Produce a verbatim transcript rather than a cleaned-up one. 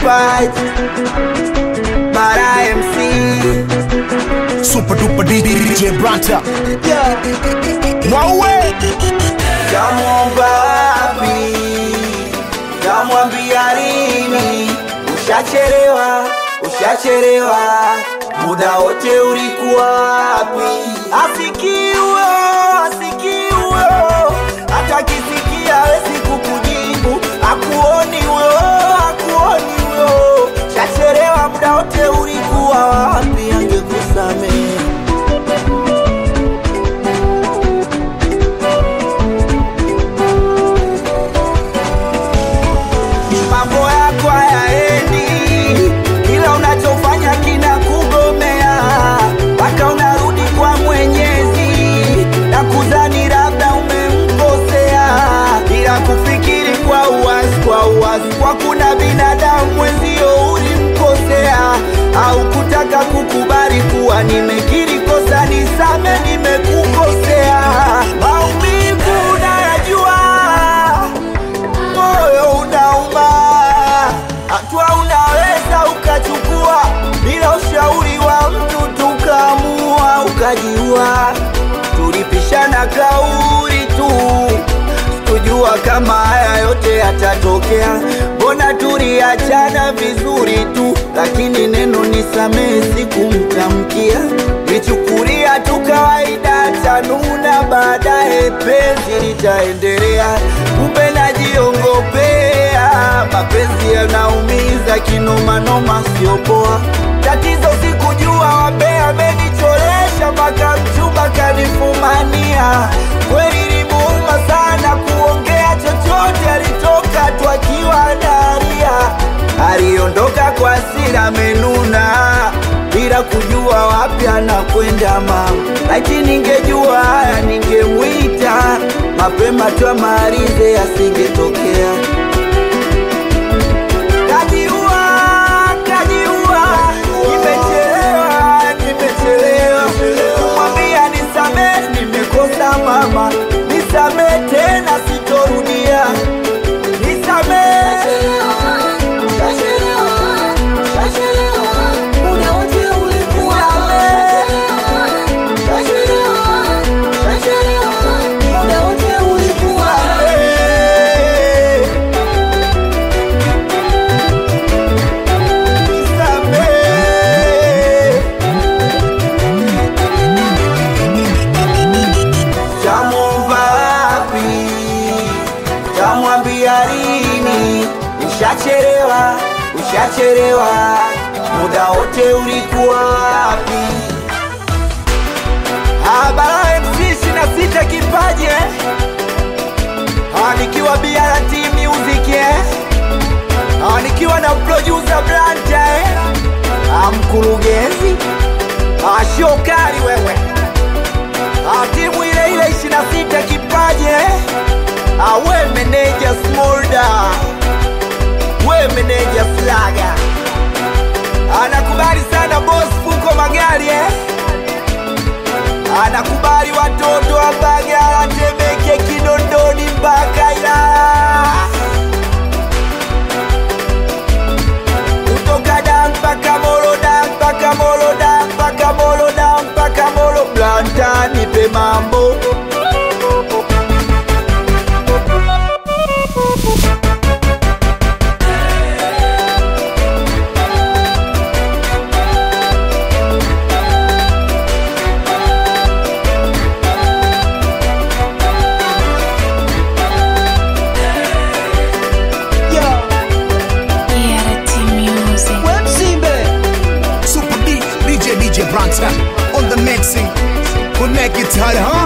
fight. Bara M C Super duper D J Branta. yeah. Mwawe Kamwomba wapi, kamwambia lini? Ushachelewa, ushachelewa, muda wote ulikuwa wapi? Asikiwe, asikiwe, hata kisikia hawezi kukujibu. Akuoni huyo, akuoni huyo, ushachelewa, muda wote ulikuwa wapi? Angekusamehe. Mambo yako hayaendi, kila unachofanya kina kugomea, mpaka unarudi kwa Mwenyezi na kudhani labda umemkosea, bila kufikiri kwa uwazi, kwa uwazi kwa kuna binadamu mwenzio ulimkosea, au kutaka kukubali kuwa nimekiri kosa, nisame nimekukosea. Maumivu unayajua, moyo unauma, hatua unaweza ukachukua bila ushauri wa mtu, tukaamua ukajiua. Tulipishana kauli tu, sikujua kama haya yote yatatokea. Mbona tuliachana vizuri tu, lakini neno nisamehe sikumtamkia. Nichukulia tu kawaida, tanuna baadaye penzi litaendelea. Kumbe najiongopea, mapenzi yanaumiza kinoma noma, sio poa. Tatizo sikujua wambea amenichoresha, mpaka mchumba kanifumania. Kweli limuuma sana kuongea chochote, alitoka tu akiwa analia. Aliondoka kwa hasira amenuna, bila kujua wapi anakwenda mama. Laiti ningejua haya ningemwita mapema tu amalize, asingetokea. Kajiua, kajiua, nimechelewa, nimechelewa kumwambia nisamehe, nimekosa mama, nisamehe tena sitorudia, nisamehe. Ushachelewa, ushachelewa, muda wote ulikuwa wapi? Bara M C ishirini na sita kipaji eh? Nikiwa B R T Music eh? Nikiwa na producer Branta eh? Mkurugenzi Shokari wewe, timu ile ile ishirini na sita kipaji eh? We meneja Smolda, we meneja Flaga, anakubali sana boss Fuko Magari eh? Anakubali watoto wa Mbagala, Temeke, Kinondoni mpaka Ilala, kutoka da mpaka Molo, da mpaka Molo, da mpaka Molo, da mpaka Molo. Branta nipe mambo. Branta on the mixing, connect it hard, huh?